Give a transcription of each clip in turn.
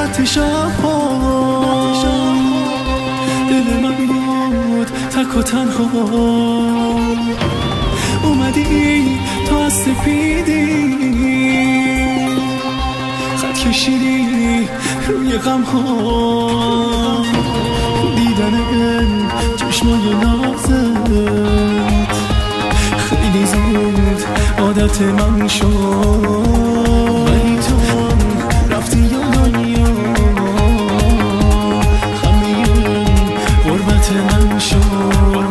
غربت شب‌ها دل من بود تک و تنها. اومدی تو از سپیدی خط کشیدی روی غم‌ها. دیدن چشمای نازت خیلی زود عادت من شد. ولی تو رفتی یا دنیا همه غربت من شد.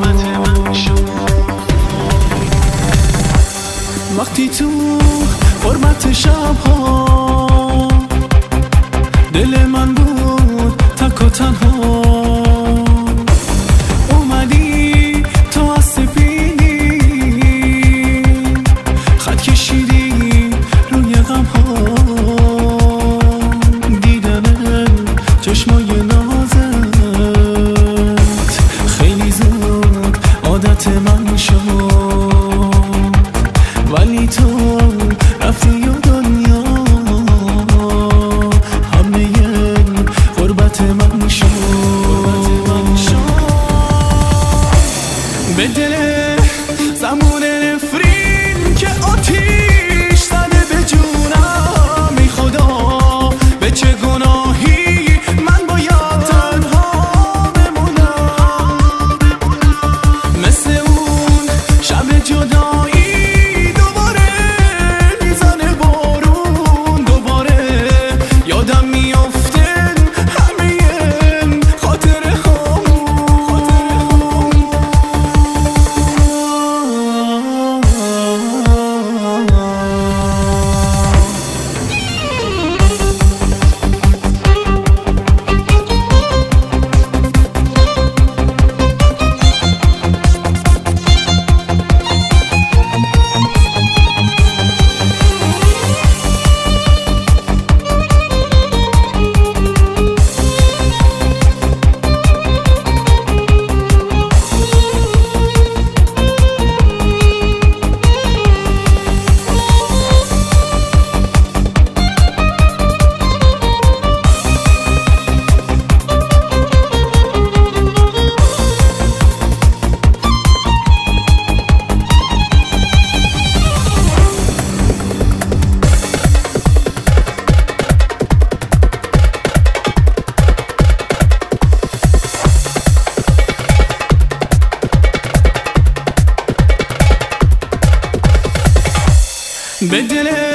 وقتی تو غربت شب‌ها دل من بود تک و تنها. اومدی تو از سپیدی خط کشیدی روی غم‌ها. دیدن چشمای نازت خیلی زود عادت من شد. ولی تو رفتی و دنیا همه غربت من شد. به دل زمان نفرین که آتیش زده به جونم، ای خدا به چه گناهی من باید تنها بمونم. مثل اون شب جدایی دوباره میزنه بارون، دوباره یادم میافته همه خاطره به دل